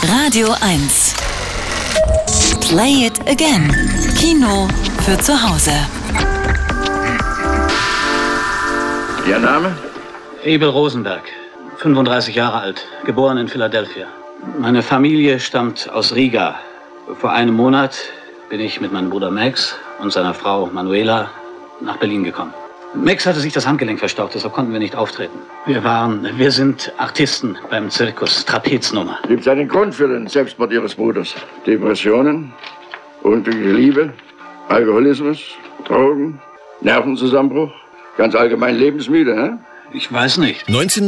Radio 1. Play it again. Kino für zu Hause. Ihr Name? Abel Rosenberg, 35 Jahre alt, geboren in Philadelphia. Meine Familie stammt aus Riga. Vor einem Monat bin ich mit meinem Bruder Max und seiner Frau Manuela nach Berlin gekommen. Max hatte sich das Handgelenk verstaucht, deshalb konnten wir nicht auftreten. Wir sind Artisten beim Zirkus, Trapeznummer. Gibt es einen Grund für den Selbstmord Ihres Bruders? Depressionen, unglückliche Liebe, Alkoholismus, Drogen, Nervenzusammenbruch, ganz allgemein lebensmüde, hä? Ich weiß nicht.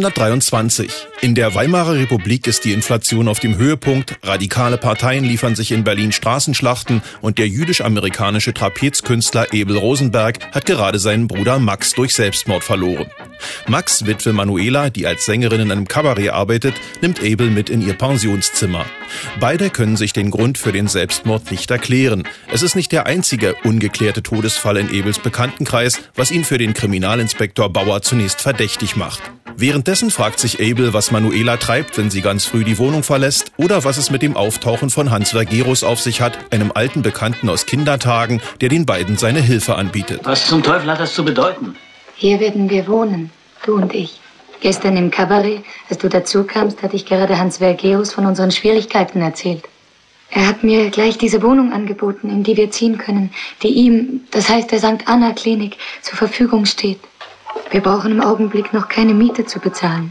1923. In der Weimarer Republik ist die Inflation auf dem Höhepunkt, radikale Parteien liefern sich in Berlin Straßenschlachten und der jüdisch-amerikanische Trapezkünstler Abel Rosenberg hat gerade seinen Bruder Max durch Selbstmord verloren. Max' Witwe Manuela, die als Sängerin in einem Kabarett arbeitet, nimmt Abel mit in ihr Pensionszimmer. Beide können sich den Grund für den Selbstmord nicht erklären. Es ist nicht der einzige ungeklärte Todesfall in Abels Bekanntenkreis, was ihn für den Kriminalinspektor Bauer zunächst verdächtig macht. Währenddessen fragt sich Abel, was Manuela treibt, wenn sie ganz früh die Wohnung verlässt, oder was es mit dem Auftauchen von Hans Vergerus auf sich hat, einem alten Bekannten aus Kindertagen, der den beiden seine Hilfe anbietet. Was zum Teufel hat das zu bedeuten? Hier werden wir wohnen, du und ich. Gestern im Kabarett, als du dazu kamst, hatte ich gerade Hans Vergerus von unseren Schwierigkeiten erzählt. Er hat mir gleich diese Wohnung angeboten, in die wir ziehen können, die ihm, das heißt der St. Anna Klinik, zur Verfügung steht. Wir brauchen im Augenblick noch keine Miete zu bezahlen.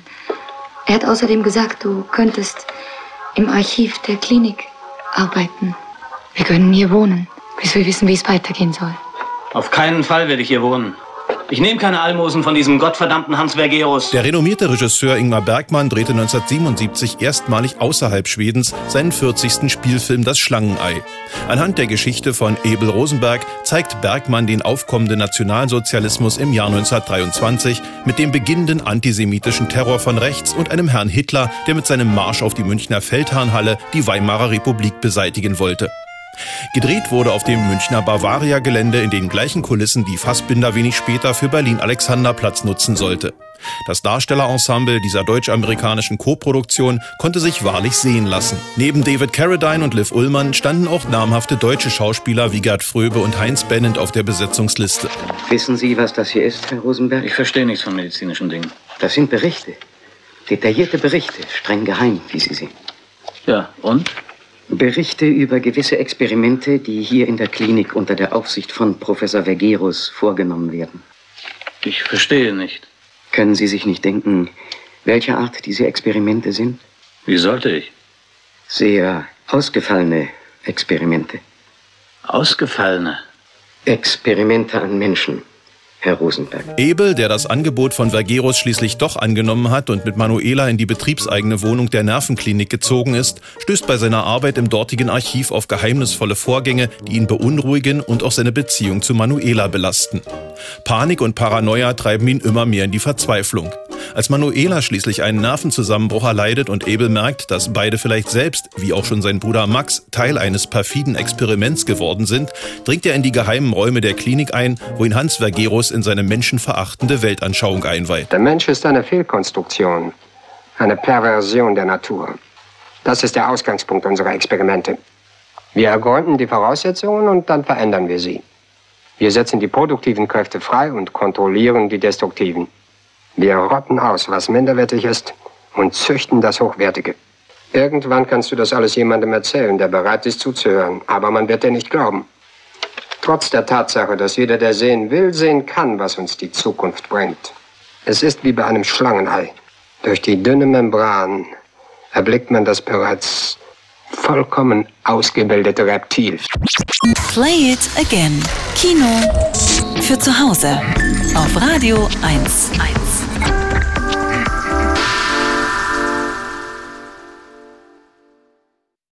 Er hat außerdem gesagt, du könntest im Archiv der Klinik arbeiten. Wir können hier wohnen, bis wir wissen, wie es weitergehen soll. Auf keinen Fall werde ich hier wohnen. Ich nehme keine Almosen von diesem gottverdammten Hans Vergerus. Der renommierte Regisseur Ingmar Bergman drehte 1977 erstmalig außerhalb Schwedens seinen 40. Spielfilm Das Schlangenei. Anhand der Geschichte von Abel Rosenberg zeigt Bergman den aufkommenden Nationalsozialismus im Jahr 1923 mit dem beginnenden antisemitischen Terror von rechts und einem Herrn Hitler, der mit seinem Marsch auf die Münchner Feldherrnhalle die Weimarer Republik beseitigen wollte. Gedreht wurde auf dem Münchner Bavaria-Gelände in den gleichen Kulissen, die Fassbinder wenig später für Berlin-Alexanderplatz nutzen sollte. Das Darstellerensemble dieser deutsch-amerikanischen Koproduktion konnte sich wahrlich sehen lassen. Neben David Carradine und Liv Ullmann standen auch namhafte deutsche Schauspieler wie Gerd Fröbe und Heinz Bennent auf der Besetzungsliste. Wissen Sie, was das hier ist, Herr Rosenberg? Ich verstehe nichts von medizinischen Dingen. Das sind Berichte. Detaillierte Berichte, streng geheim, wie Sie sehen. Ja, und? Berichte über gewisse Experimente, die hier in der Klinik unter der Aufsicht von Professor Vergerus vorgenommen werden. Ich verstehe nicht. Können Sie sich nicht denken, welcher Art diese Experimente sind? Wie sollte ich? Sehr ausgefallene Experimente. Ausgefallene? Experimente an Menschen, Herr Rosenberg. Abel, der das Angebot von Vergerus schließlich doch angenommen hat und mit Manuela in die betriebseigene Wohnung der Nervenklinik gezogen ist, stößt bei seiner Arbeit im dortigen Archiv auf geheimnisvolle Vorgänge, die ihn beunruhigen und auch seine Beziehung zu Manuela belasten. Panik und Paranoia treiben ihn immer mehr in die Verzweiflung. Als Manuela schließlich einen Nervenzusammenbruch erleidet und Abel merkt, dass beide vielleicht selbst, wie auch schon sein Bruder Max, Teil eines perfiden Experiments geworden sind, dringt er in die geheimen Räume der Klinik ein, wo ihn Hans Vergerus in seine menschenverachtende Weltanschauung einweiht. Der Mensch ist eine Fehlkonstruktion, eine Perversion der Natur. Das ist der Ausgangspunkt unserer Experimente. Wir ergründen die Voraussetzungen und dann verändern wir sie. Wir setzen die produktiven Kräfte frei und kontrollieren die destruktiven. Wir rotten aus, was minderwertig ist, und züchten das Hochwertige. Irgendwann kannst du das alles jemandem erzählen, der bereit ist zuzuhören, aber man wird dir nicht glauben. Trotz der Tatsache, dass jeder, der sehen will, sehen kann, was uns die Zukunft bringt. Es ist wie bei einem Schlangenei. Durch die dünne Membran erblickt man das bereits vollkommen ausgebildete Reptil. Play it again. Kino für zu Hause. Auf Radio 1.